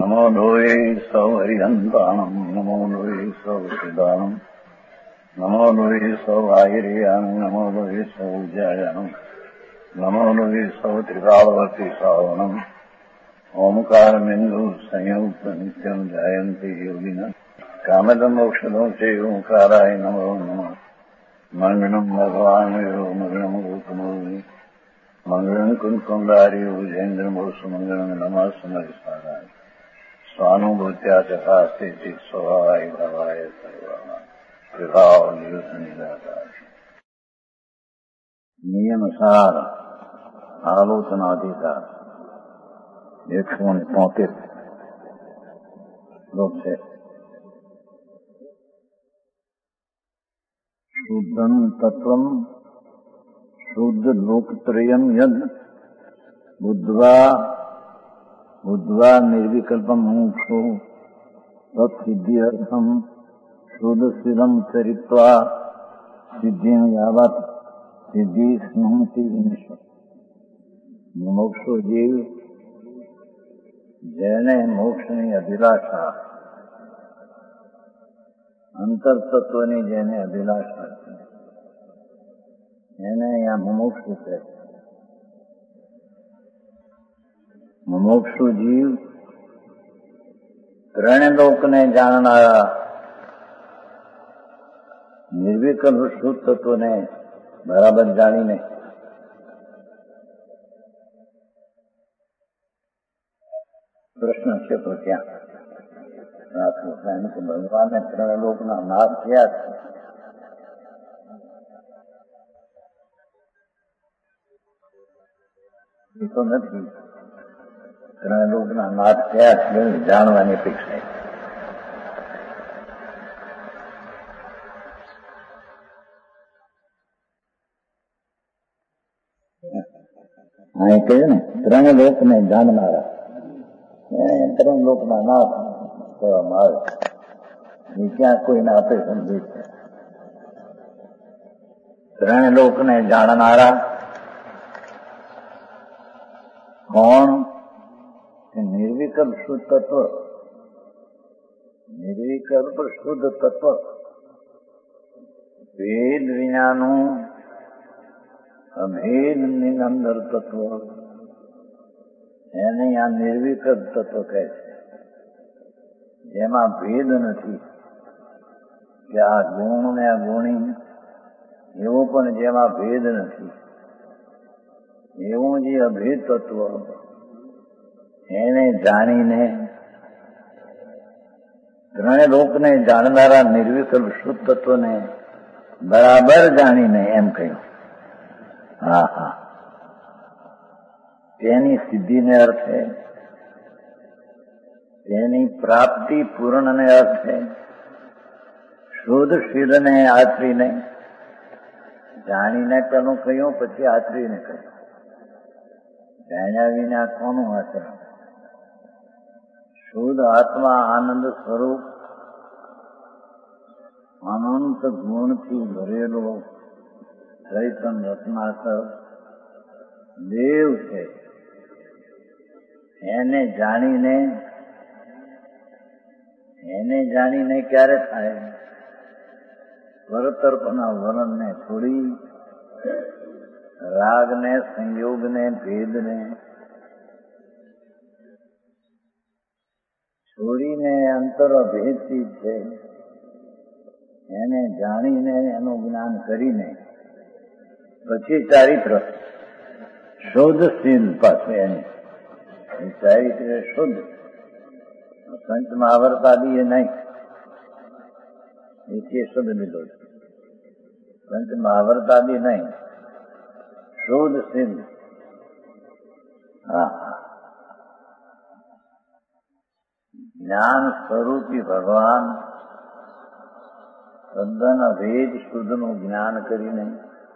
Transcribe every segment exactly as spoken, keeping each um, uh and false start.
નમો લોહે સૌ હરિહંતાણમ નમો લોહે સૌ સિદ્ધાણમ નમો લોહે સૌ આહિર્યાણમ નમો લોહે સૌ જયાણમ નમો લોહે સૌ ત્રિકાળવતી સાવણમ ઓમકાર બિંદુ સંયુક્ત નિત્યમ જાયંતી યોગિના કામદમ મોક્ષદો છે ઓંકારાય નમો નમઃ મંગળમ ભગવાન મંગળમ ગોકમોહિ મંગળમ કુંકુંડારી ઉજેન્દ્રમોષ મંગળમ નમઃ સમરિસારાય સ્વાનુભૂત્યા ચકાસ્તે ચિત સ્વભાવાય ભાવાય સર્વા વિભાવ નિયુત નિરાકાર નિયમ સાર આલોચનાધિકાર એકસો ને તોતેર શ્લોક છે. શુદ્ધમ તત્વમ શુદ્ધ લોકત્રયમ યદ બુદ્ધવા બુદ્ધવા નિર્વિકલ્પમ મુક્ષો તત્સિદ્ધિ અર્થમ શુદ્ધ સ્થિરમ ચરિત્વા સિદ્ધિ યાવત સિદ્ધિ સ્મૃતિ મોક્ષો જીવ જેને મોક્ષની અભિલાષા અંતર તત્વની જેને અભિલાષા છે એને અહીંયા મુમુક્ષુ છે. મુમુક્ષુ જીવ ત્રણે લોકને જાણનારા નિર્વિકલ્પ શુદ્ધ તત્વને બરાબર જાણીને પ્રશ્ન છે તો ક્યાં રાખવું કારણ કે ભગવાને ત્રણ લોકના નાશ થયા છે. એ તો નથી ત્રણ લોકના નાશ થયા છે જાણવાની અપેક્ષા. અહીં કહ્યું ને ત્રણ લોકને જાણનારા ત્રણ લોકના નાશ કહેવામાં આવે એ ક્યાં કોઈને આપે સમજે છે. ત્રણ લોકને જાણનારા કોણ? નિર્વિકલ્પ શુદ્ધ તત્વ. નિર્વિકલ્પ શુદ્ધ તત્વ ભેદ વિનાનું અભેદ નિરંતર તત્વ એને આ નિર્વિકલ્પ તત્વ કહે છે. જેમાં ભેદ નથી કે આ ગુણ ને આ ગુણી એવું પણ જેમાં ભેદ નથી એવું જે અભેદ તત્વ એને જાણીને ત્રણે લોકને જાણનારા નિર્વિકલ્પ શુદ્ધ તત્વને બરાબર જાણીને એમ કહ્યું. હા હા તેની સિદ્ધિને અર્થે તેની પ્રાપ્તિ પૂર્ણને અર્થે શુદ્ધ શિરને આચરીને જાણીને પેલું કહ્યું પછી આચરીને કહ્યું. જાણ્યા વિના કોનું આચરણ? શુદ્ધ આત્મા આનંદ સ્વરૂપ અનંત ગુણથી ભરેલો ચૈતન રત્નાકર દેવ છે. એને જાણીને એને જાણીને ક્યારે થાય? પરતર્પના વર્ણને છોડી રાગને સંયોગને ભેદને છોડીને અંતર અભેદથી છે એને જાણીને એનું જ્ઞાન કરીને પછી ચારિત્ર શુદ્ધશીલ પાસે એની ચારિત્ર શુદ્ધ પંચ મહાવર્તાદી એ નહીં એથી શુદ્ધ લીધો છે. પંચ મહાવર્તાદી નહીં શુદ્ધશીલ. હા જ્ઞાન સ્વરૂપી ભગવાન તદ્દન અભેદ શુદ્ધનું જ્ઞાન કરીને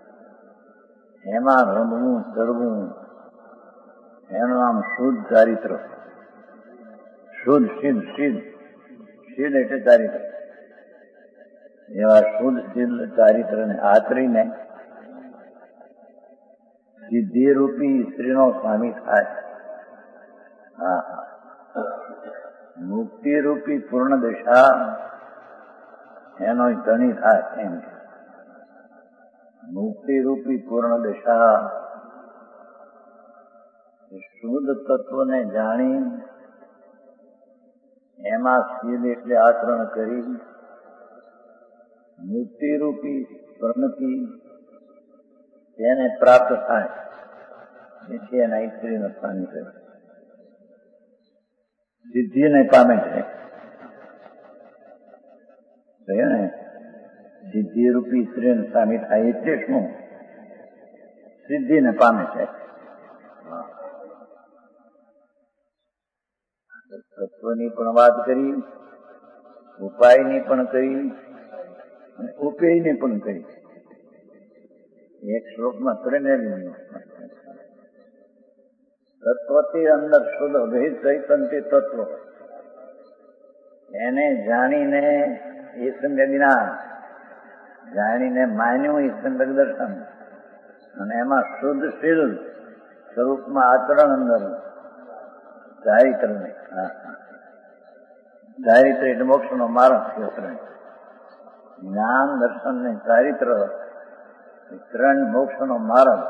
એમાં રમવું ચડવું એનું આમ શુદ્ધ ચારિત્ર. શુદ્ધ સિદ્ધ સિદ્ધ સિદ્ધ એટલે ચારિત્ર. એવા શુદ્ધ સિદ્ધ ચારિત્રને આચરીને સિદ્ધિરૂપી સ્ત્રીનો સ્વામી થાય. હા મુક્તિ રૂપી પૂર્ણ દશા એનો ધણી થાય એમ કે મુક્તિ રૂપી પૂર્ણ દશા શુદ્ધ તત્વને જાણી એમાં સ્થિર એટલે આચરણ કરી મુક્તિ રૂપી પ્રણતિ તેને પ્રાપ્ત થાય જેથી એના ઈશ્વરી નફાની કરે સિદ્ધિને પામે છે ને સિદ્ધિ રૂપી ઈશ્વરીને સામી થાય એટલે શું સિદ્ધિને પામે છે. તત્વની પણ વાત કરી, ઉપાયની પણ કરી અને ઉપેયની પણ કરી. એક શ્લોકમાં ત્રણેય તત્વથી અંદર શુદ્ધ અભેદ ચૈતન્ય તત્વ એને જાણીને એ સમ્યક જ્ઞાન જાણીને માન્યું એ સમ્યક દર્શન અને એમાં શુદ્ધશીલ સ્વરૂપમાં આચરણ અંદર ચારિત્ર ને ચારિત્ર એટલે મોક્ષ નો માર્ગ છે. જ્ઞાન દર્શન ને ચારિત્ર ત્રણ મોક્ષ નો માર્ગ.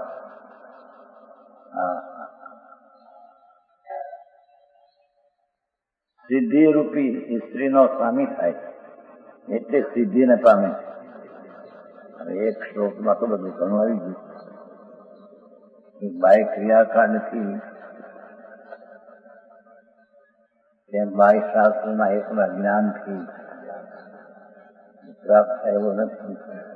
સિદ્ધિ રૂપી સ્ત્રીનો સ્વામી થાય એટલે સિદ્ધિને પામે. એક શ્લોકમાં તો બધું ઘણું આવી ગયું. બાહ્ય ક્રિયાકાંડથી તેમ બાહ્ય શાસ્ત્રના એકના જ્ઞાનથી પ્રાપ્ત થાય એવો નથી.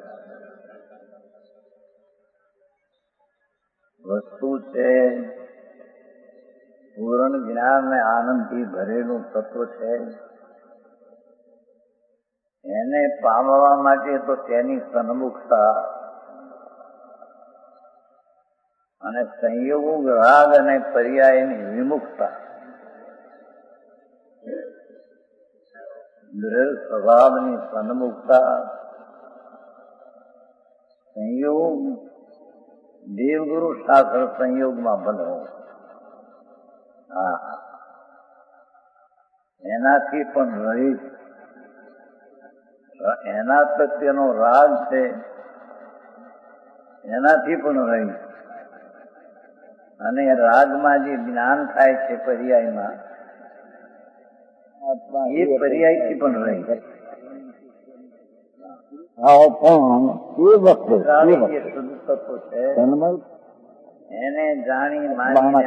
વસ્તુ છે પૂર્ણ જ્ઞાન ને આનંદથી ભરેલું તત્વ છે. એને પામવા માટે તો તેની સન્મુખતા અને સંયોગ રાગ અને પર્યાયની વિમુખતા દ્રઢ સ્વભાવની સન્મુખતા સંયોગ દેવગુરુ શાસ્ત્ર સંયોગમાં બનવો હા એનાથી પણ રહિત એના પ્રત્યેનો રાગ છે એનાથી પણ રહિત અને રાગમાં જે જ્ઞાન થાય છે પર્યાયમાં એ પર્યાયથી પણ રહિત. શુદ્ધ તત્વ છે એને જાણી માનીને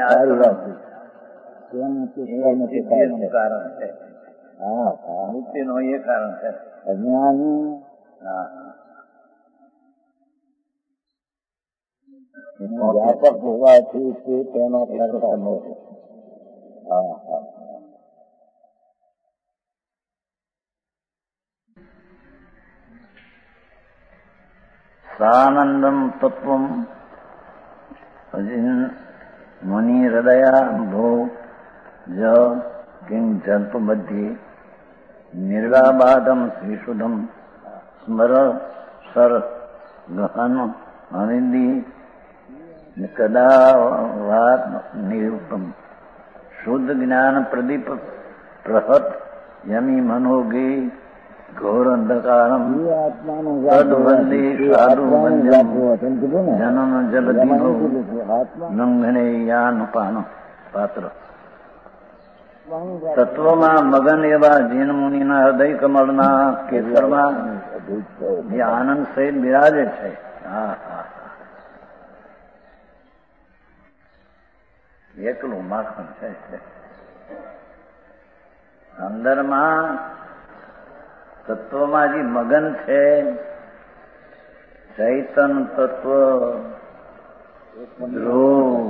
આચરણ કારણ છે. મુક્તિ નો એ કારણ છે. અજ્ઞાની વ્યાપક હોવાથી તે તેનો સાનંદમ તત્વમ મુનિ હૃદયા ભો જ કિં જંતુ મધ્યે નિર્વાબાદમ શ્રીશુદ્ધમ સ્મર સર ગહન અનિંદી કદા વાત નિરૂપમ શુદ્ધ જ્ઞાન પ્રદીપ પ્રહત યમી મનોગે ઘોર અંધકારમ તદ્વંદે સાધુ વંદ્યમ જનન જલધિનો લંઘને યાનુપાન પાત્ર. તત્વમાં મગન એવા જૈન મુનિના હૃદય કમળના કેસરમાં જે આનંદ સહિત બિરાજે છે. હા હા એકલું માખણ છે. અંદરમાં તત્વમાં જે મગન છે ચૈતન તત્વ ધ્રુવ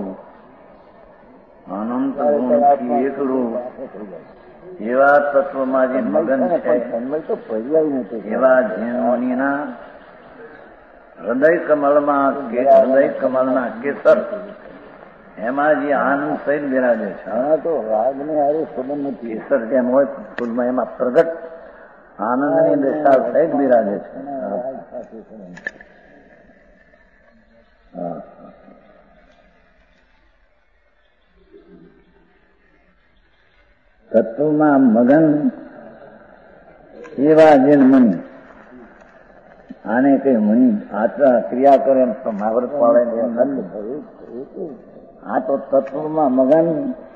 અનંત ગુણથી એકલું એવા તત્વમાં જે મગન છે એવા જૈન મુનિના હૃદય કમળમાં હૃદય કમળના કેસર એમાં જે આનંદ સહિત બિરાજે છે. તો રાગ ને હારે સંબંધ નથી. કેસર જેમ હોય ફૂલમાં એમાં પ્રગટ આનંદની દશા સહિત બિરાજે છે. તત્વમાં મગન એવા જેન મુનિ. આને કઈ મુનિ આચરા ક્રિયા કરે એમ તો મહાવરત પાડે એમ નથી. આ તો તત્વમાં મગન.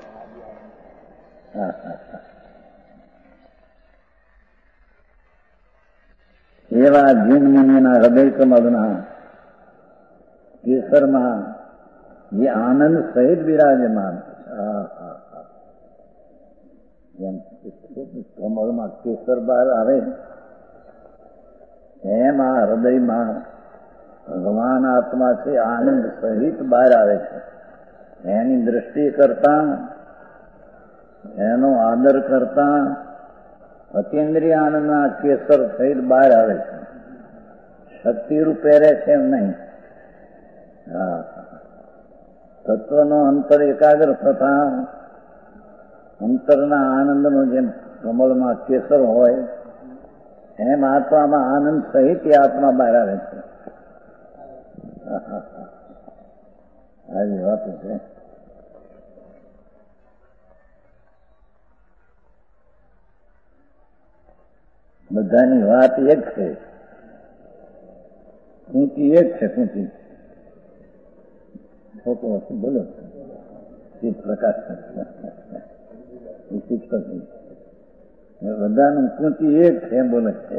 એવા જીન મુનિના હૃદય કમળના કેસરમાં જે આનંદ સહિત બિરાજમાન. કમળમાં કેસર બહાર આવે એમાં હૃદયમાં ભગવાન આત્મા છે, આનંદ સહિત બહાર આવે છે. એની દ્રષ્ટિ કરતા, એનો આદર કરતા અતિન્દ્રિય આનંદના કેસર સહિત બહાર આવે છે. શક્તિ રૂપે રહે છે એમ નહીં. હા, તત્વનો અંતર એકાગ્ર થતા અંતરના આનંદનો જેમ કમળમાં કેસર હોય એમ આત્મામાં આનંદ સહિત એ આત્મા બહાર આવે છે. આવી વાત છે. બધાની વાત એક છે, ઊંચી એક છે. ઊંચી ખોટો હશે બોલો. પ્રકાશ બધાનું કુંચી એક છે બોલે છે.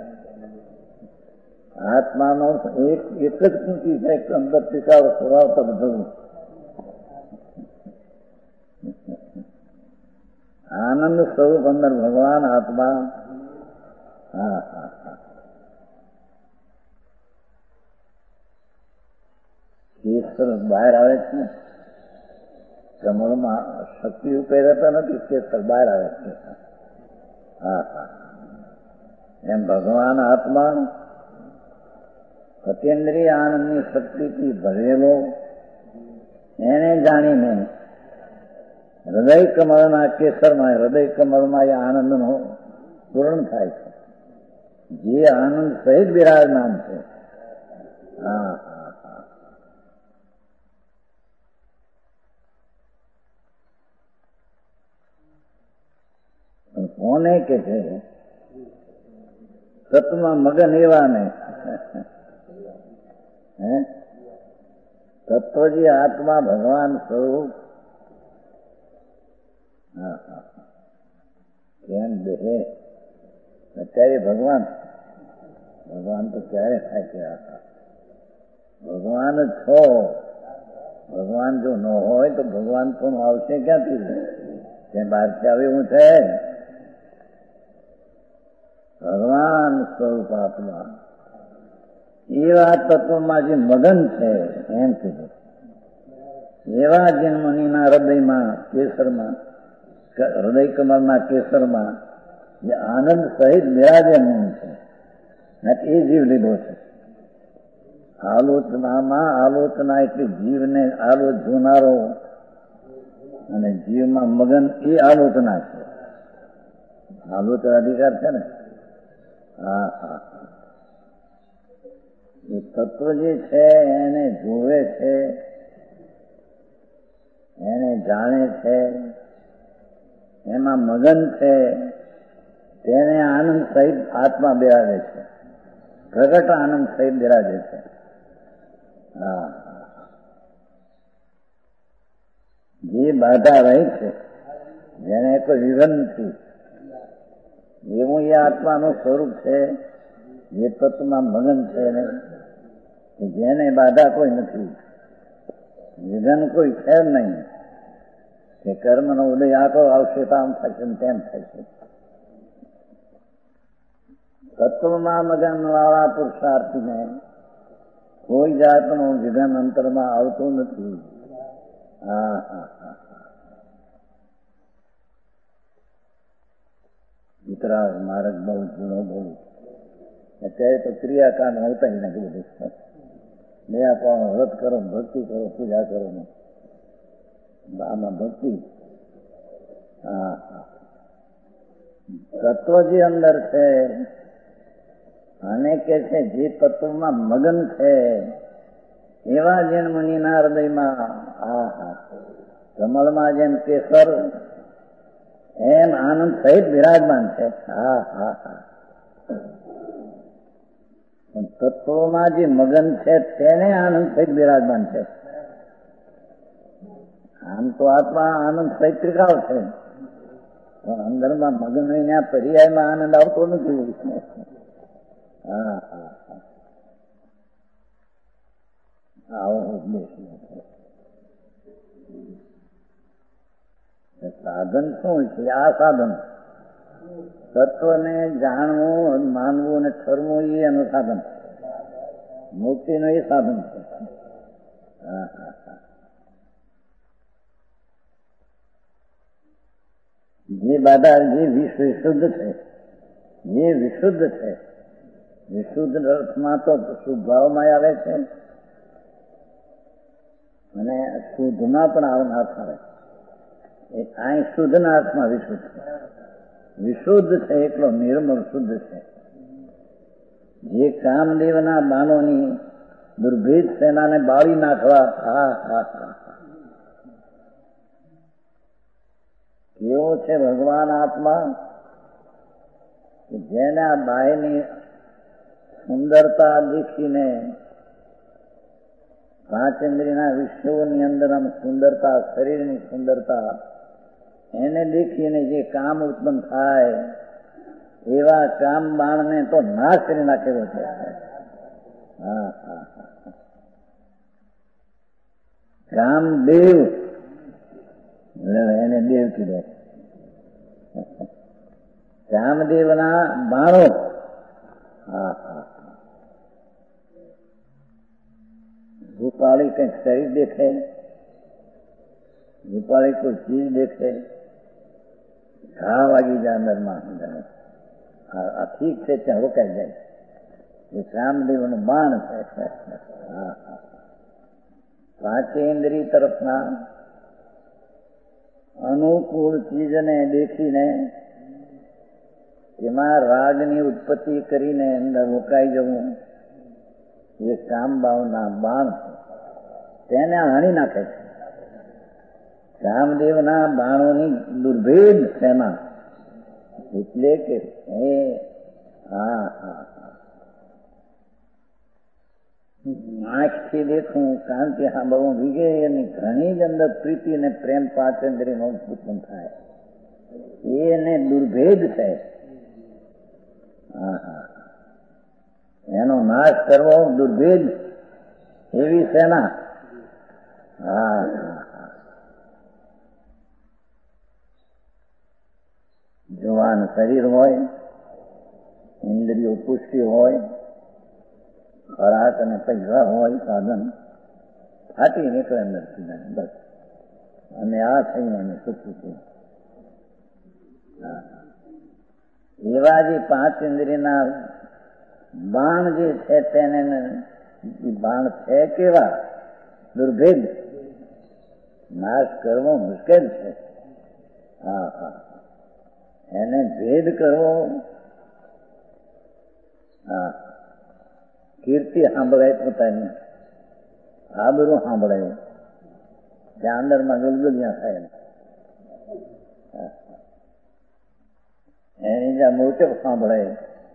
આત્માનો એક એક જ કુંચી છે, અંદર ટીકાવ સ્વભાવ બધું આનંદ સ્વરૂપ અંદર ભગવાન આત્મા. હા હા હા કેસર બહાર આવે છે ને, કમળમાં શક્તિ ઉપર રહેતા નથી, કેસર બહાર આવે છે. હા હા એમ ભગવાન આત્મા અતિન્દ્રિય આનંદની શક્તિથી ભરેલો એને જાણીને હૃદય કમળના કેસરમાં હૃદય કમળમાં એ આનંદનો પૂર્ણ થાય છે, જે આનંદ સહિત બિરાજમાન છે. હા હા હા કોને કે છે તત્વમાં મગન એવા ને હે તત્વજી આત્મા ભગવાન સ્વરૂપ. હા હા કેમ બે અત્યારે ભગવાન ભગવાન તો ક્યારે થાય છે? ભગવાન જ છો. ભગવાન જો ન હોય તો ભગવાન પણ આવશે ક્યાંથી? ત્યાં બહારથી આવે એવું છે? ભગવાન સ્વરૂપ આત્મા એવા તત્વમાં જે મગન છે એમ કીધું. એવા જન્મનીના હૃદયમાં કેસરમાં હૃદય કમળના કેસરમાં જે આનંદ સહિત બિરાજમાન છે એ જીવ લીધો છે. આલોચનામાં આલોચના એટલે જીવને આલોચ જોનારો અને જીવમાં મગન એ આલોચના છે. આલોચના અધિકાર છે ને. હા હા એ તત્વ જે છે એને જોવે છે, એને જાણે છે, એમાં મગન છે, તેને આનંદ સહિત આત્મા બિરાજે છે, પ્રગટ આનંદ સહિત બિરાજે છે. હા જે બાધા રહી છે, જેને કોઈ વિઘન નથી, એવું એ આત્માનું સ્વરૂપ છે. જે તત્વમાં મગન છે ને જેને બાધા કોઈ નથી, વિઘન કોઈ છે નહીં કે કર્મનો ઉદય આખો આવશે તો આમ થશે તેમ થશે. તત્વમાં મગન વાળા પુરુષાર્થીને કોઈ જાતનું વિઘન અંતરમાં આવતું નથી. હા હા હા વિતરાગ માર્ગ બહુ જૂનો બહુ. અત્યારે તો ક્રિયાકાંડ આવતા જ નથી. બધું નયા પાનો વ્રત કરો, ભક્તિ કરો, પૂજા કરો, આમાં ભક્તિ. હા હા તત્વ જે અંદર છે અને કે છે જે તત્વમાં મગન છે એવા જેન મુનિના હૃદયમાં. હા હા કમળમાં જેમ કેસર એમ આનંદ સહિત બિરાજમાન છે. હા હા હા તત્વોમાં જે મગન છે તેને આનંદ સહિત બિરાજમાન છે. આમ તો આત્મા આનંદ સહિત ત્રિકાળ છે, પણ અંદરમાં મગન અહીંયા પર્યાયમાં આનંદ આવતો નથી. હા હા હા આવો ઉપદેશ સાધન શું છે? આ સાધન તત્વને જાણવું, માનવું અને ઠરવું એ એનું સાધન, મુક્તિનું એ સાધન છે. હા હા હા જે બાધા જે વિશ્વ વિશુદ્ધ છે, જે વિશુદ્ધ છે, વિશુદ્ધ અર્થમાં તો શુદ્ધભાવમાં આવે છે અને શુદ્ધમાં પણ આવનાર આવે. આ શુદ્ધના અર્થમાં વિશુદ્ધ છે. વિશુદ્ધ છે એટલો નિર્મળ શુદ્ધ છે. જે કામદેવના બાણોની દુર્ભેદ સેનાને બાળી નાખવા, હા હા હા કેવો છે ભગવાન આત્મા કે જેને આ બાયની સુંદરતા દેખીને, પાંચેન્દ્રિયના વિષયોની અંદર આમ સુંદરતા, શરીરની સુંદરતા એને દેખીને જે કામ ઉત્પન્ન થાય એવા કામ બાણને તો નાશ કરી નાખેલો છે. હા હા હા કામદેવ એને દેવ કીધો. કામદેવના બાણો. હા હા રૂપાળી કંઈક શરીર દેખે, રૂપાળી કોઈ ચીજ દેખે, ઘા વાગી જાય અંદરમાં, આ ઠીક છે ત્યાં રોકાઈ જાય. એ કામદેવનું બાણ છે. હા હા પાંચેન્દ્રિય તરફના અનુકૂળ ચીજને દેખીને એમાં રાગની ઉત્પત્તિ કરીને અંદર રોકાઈ જવું એ કામભાવના બાણ તેને હાણી નાખે છે. કામદેવના બાણોની દુર્ભેદ સેના એટલે કે એ હા હા આંખથી દેખવું, કાનથી સાંભળવું વિગેરેની ઘણી જ અંદર પ્રીતિ અને પ્રેમ પાંચેન્દ્રિયનો ઉત્પન્ન થાય. એને દુર્ભેદ છે. હા હા એનો નાશ કરવો દુર્ભેદ એવી સેના. હા હા હા જવાન શરીર હોય, ઇન્દ્રિયો પુષ્ટિ હોય, ખોરાક અને પૈસા હોય, સાધન ફાટી નીકળે અંદર બસ, અને આ થઈને અમે સુખી છીએ. એવા જે પાંચ ઇન્દ્રિયના બાણ જે છે તેને બાણ છે કેવા દુર્ભેદ, નાશ કરવો મુશ્કેલ છે. હા હા એને ભેદ કરવો. હા કીર્તિ સાંભળાય, પોતાની આબરૂ સાંભળાય, ત્યાં અંદરમાં ગલગલિયા થાય, એની જ્યાં મોટપ સાંભળાય,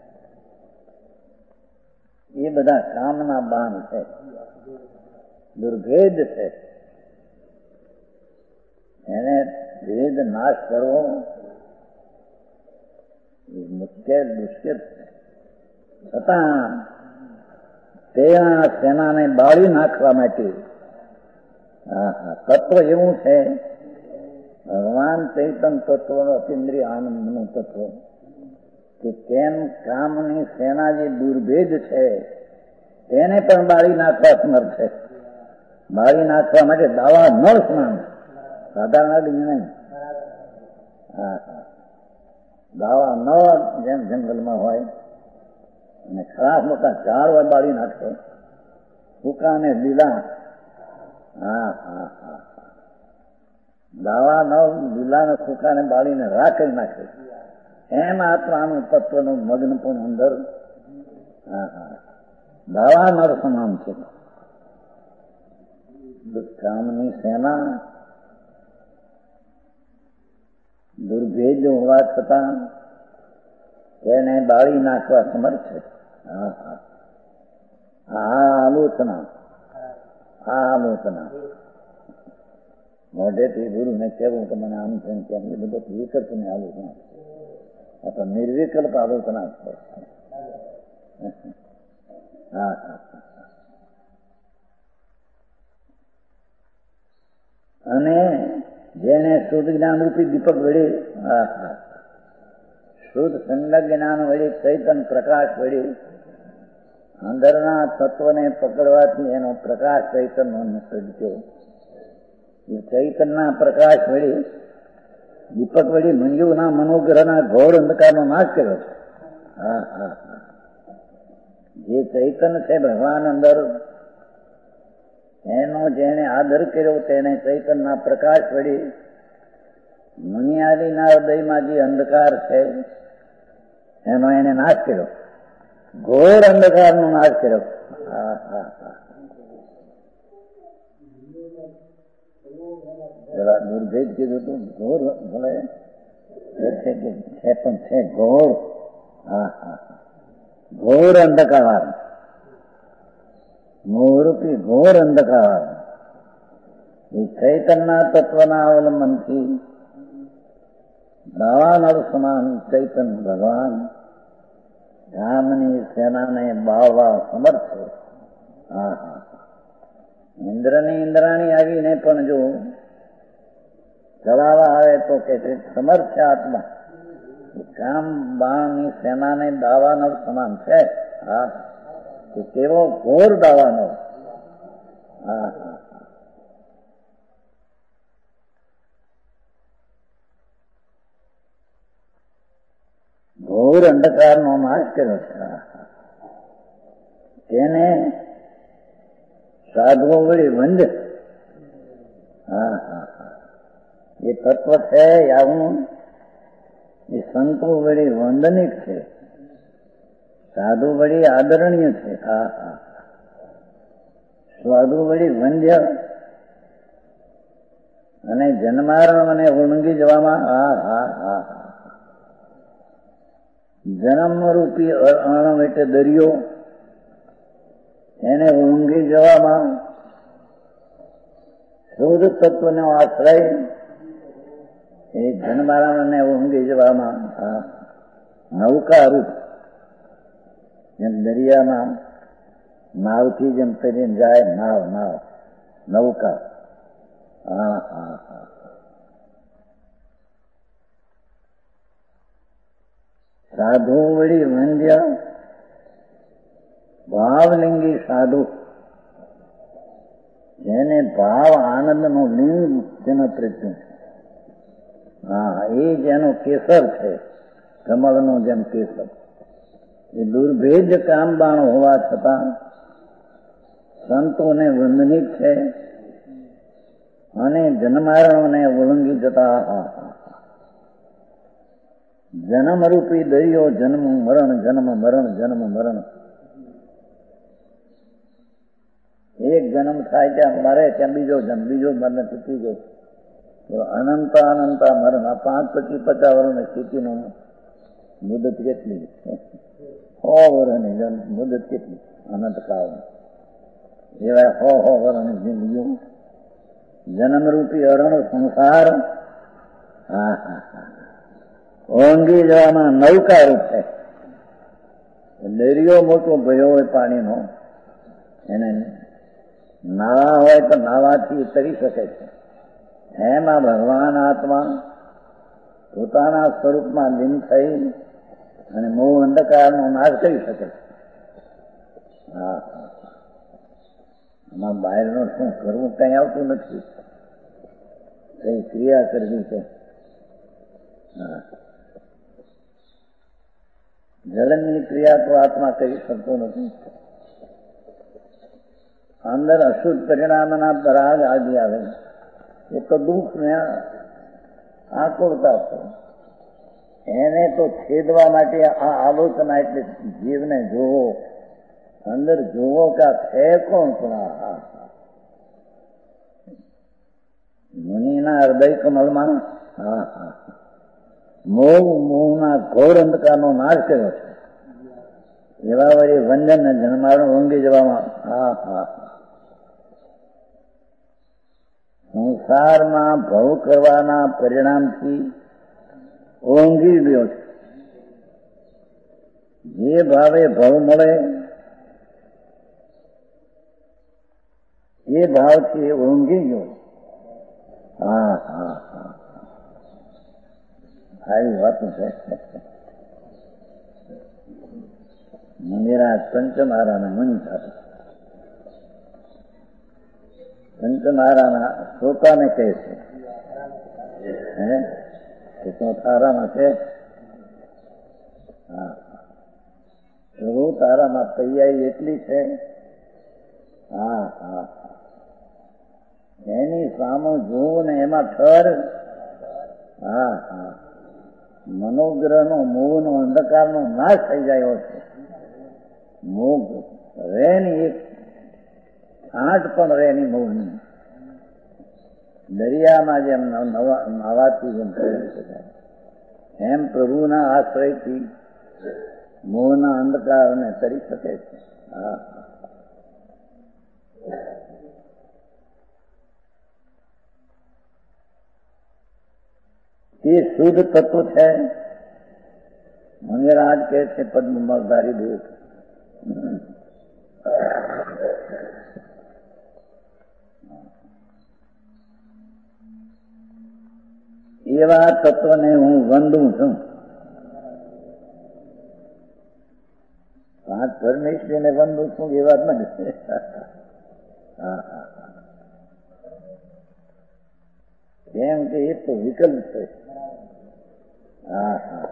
એ બધા કામના બાણ છે, દુર્ભેદ છે. એને ભેદ નાશ કરવો એ મુશ્કેલ મુશ્કેલ છે. છતાં તેના સેનાને બાળી નાખવા માટે હા હા તત્વ એવું છે, ભગવાન ચૈતન્ય તત્વનો અતિન્દ્રિય આનંદનું તત્વ કે તેમ કામની સેના જે દુર્ભેદ છે તેને પણ બાળી નાખવા સમર્થ છે. બાળી નાખવા માટે દાવા નળ સ્નાન સાધારણ આદમી નહીં. હા હા દાવા નળ જેમ જંગલમાં હોય અને ખરાબ મોટા ઝાડ હોય બાળી નાખે, સૂકા ને લીલા. હા હા હા દાવા નળ લીલા ને સૂકા ને બાળીને રાખી નાખે. એમ આત્માનું તત્વનું મગ્ન પણ અંદર હા હા દાવા નળ સમાન છે. કામની સેના દુર્ભેદ દુર્ભેજ હોવા છતાં તેને બાળી નાખવા સમર્થ છે. હા હા આ આલોચના આ આલોચના મોઢેથી ગુરુને કહેવું કે મને આમ છે કેમ એ બધું વિકલ્પની આલોચના આ તો નિર્વિકલ્પ આલોચના છે. હા હા અને જેને શુદ્ધ જ્ઞાન રૂપી દીપક વળી હા હા શુદ્ધ સંલગ્ન જ્ઞાન વળી ચૈતન પ્રકાશ વળી અંદરના તત્વને પકડવાથી એનો પ્રકાશ ચૈતનનો સર્જ્યો. એ ચૈતનના પ્રકાશ વળી દીપક વળી મંજુના મનોગ્રહના ઘોર અંધકારનો નાશ કર્યો છે. હા હા હા જે ચૈતન છે ભગવાન અંદર એનો જેને આદર કર્યો તેને ચૈતનના પ્રકાશ વળી મુનિયાદીના હૃદયમાં જે અંધકાર છે એનો એને નાશ કર્યો. ઘોર અંધકારનો નાશ કર્યો. હા હા હા જરા દુર્ભેદ કીધું તું ઘોર ભલે છે કે છે પણ છે ઘોર. હા હા ઘોર અંધકાર મોહરૂપી ઘોર અંધકાર એ ચૈતનના તત્વના અવલંબનથી દાવાનળ સમાન ચૈતન ભગવાન રામની સેનાને બાવવા સમર્થ છે. હા હા ઇન્દ્રની ઇન્દ્રાણી આવીને પણ જો ચલાવવા આવે તો કે સમર્થ છે આત્મા. કામ બાણની સેનાને દાવાનળ સમાન છે. હા કે કેવો ઘોર દાવાનો. હા હા ઘોર અંધકારનો નાશ કર્યો છે. તેને સાધવો વળી વંદ. હા હા હા એ તત્વ છે આવું એ સંતો વળી વંદનિક છે. સાધુ વળી આદરણીય છે. હા હા સાધુ વળી વંદ્ય અને જન્મારણ અને ઓળંગી જવામાં હા હા હા જન્મ રૂપી અણમ એટલે દરિયો એને ઊંઘી જવામાં શુદ્ધ તત્વનો આશ્રય એ જન્મારાને ઊંઘી જવામાં નૌકા રૂપ જેમ દરિયામાં નાવથી જેમ તરીને જાય નાવ નાવ નૌકા. હા હા હા સાધુ વળી વંદ્ય ભાવલિંગી સાધુ જેને ભાવ આનંદનો લિંગ જેનો પ્રત્યે હા એ જેનો કેસર છે કમળનો જેમ કેસર એ દુર્ભેદ કામબાણ હોવા છતાં સંતોને વંદનિક છે અને જન્મારણોને ઓળંગી જતા હા જન્મ રૂપી દરિયો જન્મ મરણ જન્મ મરણ જન્મ મરણ એક જન્મ થાય ત્યાં મરે ત્યાં બીજો જન્મ બીજો મરણ ત્રીજો અનંત અનંત મરણ આ પાંચ પચીસ પચાસ વર્ષની સ્થિતિનું મુદત કેટલી સો વર્ષની મુદત કેટલી અનંત કાળની એવા સો સો વર્ષની જિંદગીઓ જન્મરૂપી અરણ સંસાર હા હા હા ઓંઘી જવામાં નૌકા રૂપ છે. દરિયો મોટો ભયો હોય પાણીનો એને નાવા હોય તો નાવાથી તરી શકે છે. એમાં ભગવાન આત્મા પોતાના સ્વરૂપમાં લીન થઈ અને મોહ અંધકારનો નાશ કરી શકે છે. હા આમાં બહારનો શું કરવું કઈ આવતું નથી. કઈ ક્રિયા કરવી છે. હા જલનની ક્રિયા તો આત્મા કરી શકતો નથી. અંદર અશુદ્ધ પરિણામના પરાગ આવી આવે એ તો દુઃખ ને આકુરતા છે. એને તો છેદવા માટે આ આલોચના એટલે જીવને જોવો અંદર જોવો કે આ છે કોણ પણ આ મુનિના હૃદય કમળમાં હા હા મોહ મોહના ઘોર અંધકારનો નાશ કર્યો છે. એવા વળી વંદન ને જન્મારણ ઊંઘી જવામાં હા હા સંસારમાં ભવ કરવાના પરિણામથી ઊંઘી ગયો છે. જે ભાવે ભવ મળે એ ભાવથી ઊંઘી ગયો. હા હા હા આવી વાત છે. મંદિરા પંચમહારાના મુનિ હતા. પંચમહારાના શ્રોતાને કહે છે હે કે તો તારામાં છે હા પ્રભુ તારામાં તૈયારી એટલી છે હા હા એની સામું જોવું ને એમાં ઠર હા હા મનોગ્રહનો મોહનો અંધકારનો નાશ થઈ જાય છે. મોહ રેની એક આંટ પણ રેની મોહની દરિયામાં જેમ નવાથી જેમ કરી શકાય એમ પ્રભુના આશ્રયથી મોહના અંધકારને કરી શકે છે. હા એ શુદ્ધ તત્વ છે. મંગેરાજ કહે છે પદ્મધારી દેવ એવા તત્વને હું વંદું છું. પાંચ પરમેશ્વરીને વંદું છું એ વાત નથી. હા હા કેમ કે એ તો વિકલ્પ છે. હા હા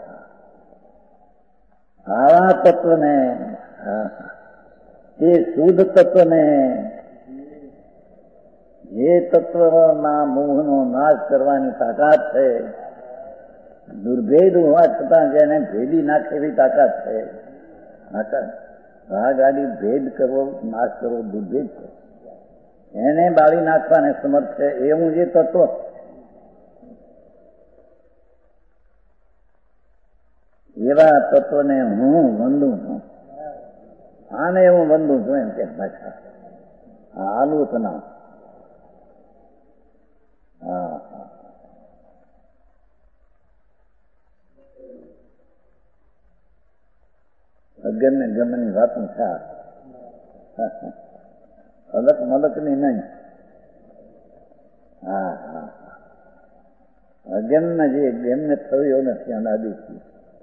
આવા તત્વને એ શુદ્ધ તત્વને જે તત્વના મોહનો નાશ કરવાની તાકાત છે દુર્ભેદ હોવા છતાં જેને ભેદી નાખે એવી તાકાત છે. રાગ આદિ ભેદ કરવો નાશ કરવો દુર્ભેદ છે. એને બાળી નાખવાને સમર્થ છે એવું જે તત્વ એવા તત્વને હું વંદું છું. આને હું વંદું છું એમ કે ભાષા આલોચના હા અગમ્ય ગમની વાતું છે. અલક મલકની નહીં. હા હા અગમ્ય જે ગમ્ય થયો નથી અનાદિથી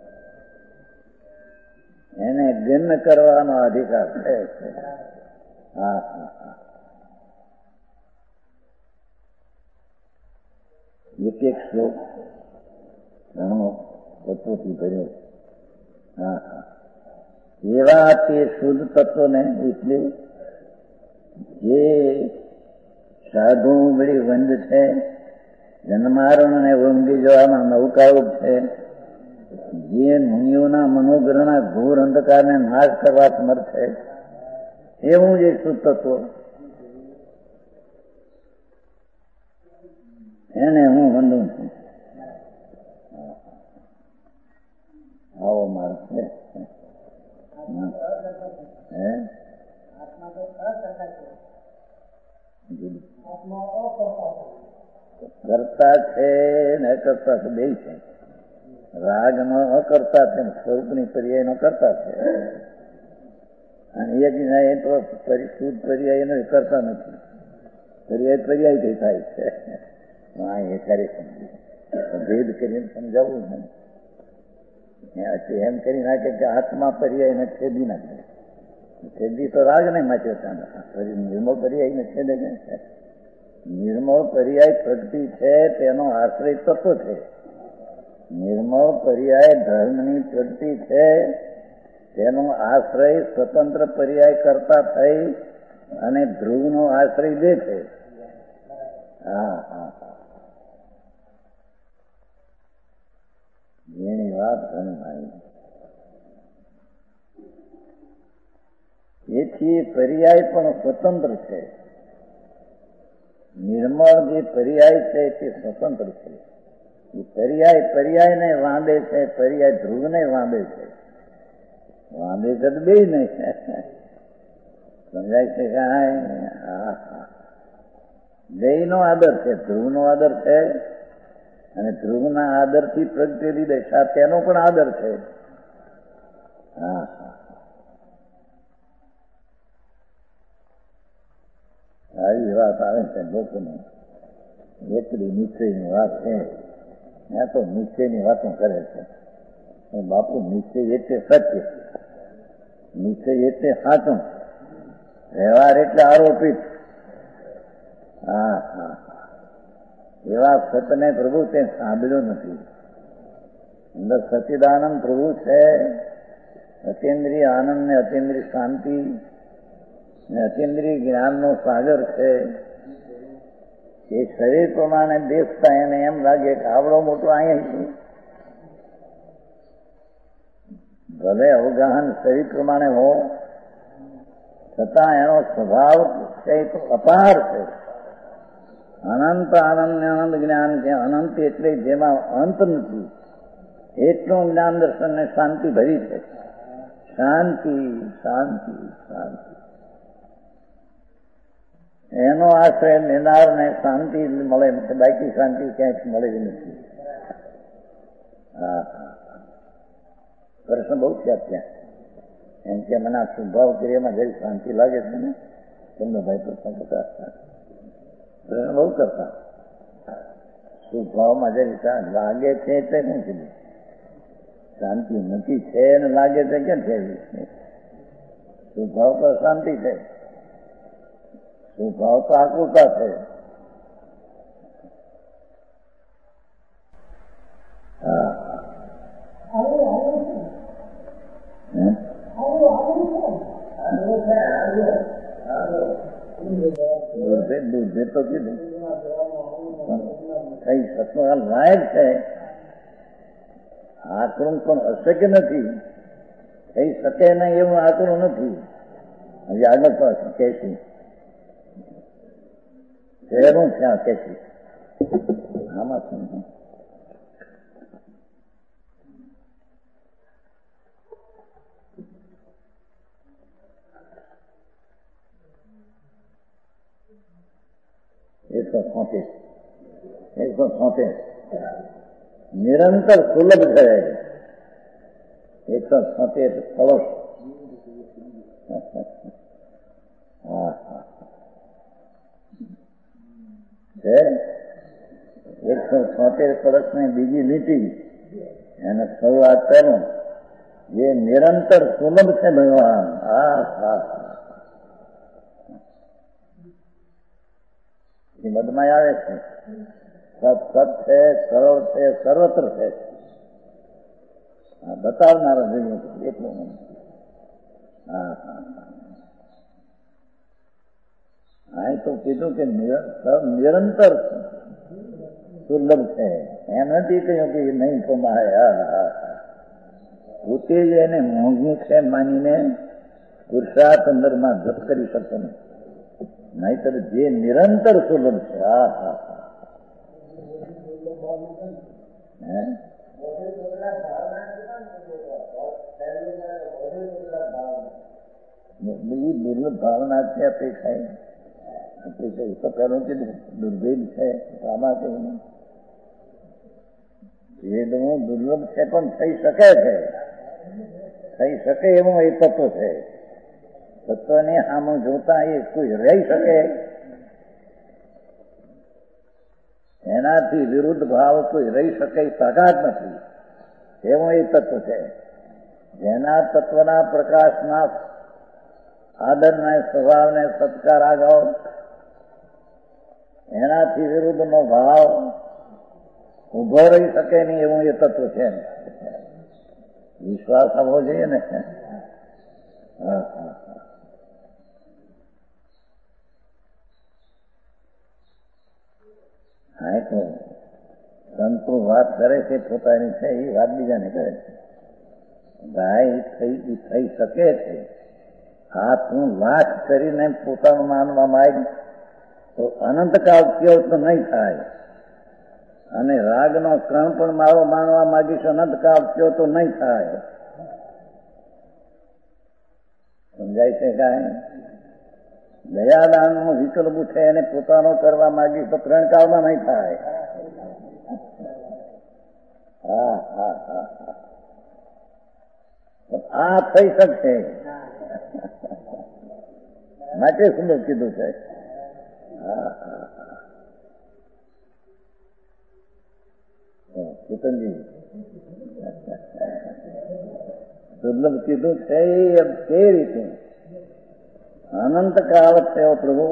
એને ગમ્ય કરવાનો અધિકાર છે. હા હા હા એક એક શ્લોક ઘણો તત્વથી ભર્યો. હા હા એવા તે શુદ્ધ તત્વને એટલે જે સાધુ બળી વંદ છે જન્મારણને ઊંઘી જવામાં નૌકારૂપ છે જે મુનિઓના મનોગ્રહના ઘોર અંધકારને નાશ કરવા સમર્થ છે એવું જે શુદ્ધ તત્વ એને હું વંદું છું. આવો માર્ગ છે. હે કરતા છે ને અકર્તા છે બે છે. રાગ નો અકર્તા છે સ્વરૂપની પર્યાય નો કરતા છે અને એક એ તો શુદ્ધ પર્યાય એનો કરતા નથી. પર્યાય પર્યાય કઈ થાય છે. હા એ ખરે ભેદ કરીને સમજાવવું ને એમ કરી નાખે કે આત્મા પર્યાય ને છેદી નાખે. છેદી તો રાગ ને માચે નિર્મળ પર્યાય ને છેદે છે. નિર્મળ પર્યાય પ્રગતિ છે તેનો આશ્રય તત્વ છે. નિર્મળ પર્યાય ધર્મની પ્રગતિ છે તેનો આશ્રય સ્વતંત્ર પર્યાય કરતા થઈ અને ધ્રુવનો આશ્રય દે છે. હા હા એની વાત ઘણી મારી. એથી પર્યાય પણ સ્વતંત્ર છે. નિર્મળ જે પર્યાય છે તે સ્વતંત્ર છે. એ પર્યાય પર્યાય ને વાંધે છે, પર્યાય ધ્રુવ ને વાંધે છે. વાંધે છે તો બે નહીં સમજાય છે. કાંઈ હા હા બે નો આદર છે. ધ્રુવ નો આદર છે અને ધ્રુવના આદરથી પ્રગટેલી દશા તેનો પણ આદર છે. હા હા આવી વાત આવે છે લોકોને. એટલી નિશ્ચયની વાત છે. ત્યાં તો નિશ્ચયની વાતો કરે છે. બાપુ નિશ્ચય એટલે સત્ય, નિશ્ચય એટલે સાચું, વ્યવહાર એટલે આરોપિત. હા હા એવા સતને પ્રભુ તે સાંભળ્યો નથી. અંદર સચિદાનંદ પ્રભુ છે. અતિન્દ્રિય આનંદ ને અતિન્દ્રિય શાંતિ ને અતિન્દ્રિય જ્ઞાનનો સાગર છે. એ શરીર પ્રમાણે દેખતા એને એમ લાગે કે આવડો મોટો અહીંયા ભલે અવગાહન શરીર પ્રમાણે હો છતાં એનો સ્વભાવ છે તો અપાર છે. અનંત આનંદ ને અનંત જ્ઞાન છે. અનંત એટલે જેમાં અંત નથી એટલું જ્ઞાન દર્શન ને શાંતિ ભરી છે. શાંતિ શાંતિ શાંતિ એનો આશ્રય લેનારને શાંતિ મળે, બાકી શાંતિ ક્યાંય મળે જ નથી. હા હા પ્રશ્ન બહુ છે ત્યાં. એમ કે મને આ સ્વભાવ ક્રિયામાં જરી શાંતિ લાગે છે ને તમને ભાઈ પ્રશ્ન કરતા પ્રશ્ન બહુ કરતા. સ્વભાવમાં જરી લાગે છે એટલે શું કીધું? શાંતિ નથી છે અને લાગે છે કેમ છે? સ્વભાવ તો શાંતિ છે, સ્વભાવ તો આકુરતા છે. હા દૂધે તો કીધું કઈ સત્વહાલ લાયક છે. આકરું પણ અશક્ય નથી, થઈ શકે નહીં એવું આકરું નથી. હજી આગળ પણ કહેશું શહેરું છે આ કહેશું આમાં શું એકસો છોતેર એકસો છોતેર નિરંતર સુલભ છે. એકસો છોતેર કળશ. હા હા છે એકસો છોતેર કળશ ની બીજી લીટી એને શરૂઆત કરું જે નિરંતર સુલભ છે ભગવાન. હા હા મદમાં આવે છે. સત સત છે, સરળ છે, સર્વત્ર છે. બતાવનારા જોઈએ એટલું. હા હા હા તો કીધું કે નિરંતર સુલભ છે. એમ નથી કહ્યું કે નહીં કમાય. હા હા પોતે જ એને મોંઘું છે માનીને પુરુષાર્થ અંદરમાં જપ કરી શકતો નથી. નહીતર જે નિરંતર સુલભ છે. હા હા બીજી દુર્લભ ભાવના છે. અપેક્ષા અપેક્ષા તો પેલું કે દુર્ભેદ છે. આમાં કહીને વેદનું દુર્લભ છે પણ થઈ શકે છે. થઈ શકે એવું એ તત્વ છે. તત્વને આમ જોતા એ કોઈ રહી શકે એનાથી વિરુદ્ધ ભાવ કોઈ રહી શકે સગાત નથી એવું એ તત્વ છે. જેના તત્વના પ્રકાશના આદરને સ્વભાવને સત્કાર આગળ એનાથી વિરુદ્ધનો ભાવ ઉભો રહી શકે નહીં એવું એ તત્વ છે. વિશ્વાસ આવવો જોઈએ ને. હા હા હા તો સંતો વાત કરે છે પોતાની છે એ વાત બીજાને કરે છે. ભાઈ થઈ થઈ શકે છે. આ તું લાખ કરીને પોતાનું માનવા માંગ તો અનંતકાળ કેવો તો નહીં થાય. અને રાગનો કણ પણ મારો માનવા માંગીશ અનંતકાળ થયો તો નહીં થાય. સમજાય છે કાંઈ? દયાદાનનો વિકલ્પ ઉઠે એને પોતાનો કરવા માંગીશ તો ત્રણ નહીં થાય. હા હા હા હા આ થઈ શકશે માટે સુંદર કીધું છે. હા હા હા ચેતનજી દુર્લભ કીધું છે. તે રીતે અનંતકાળ થયો પ્રભુ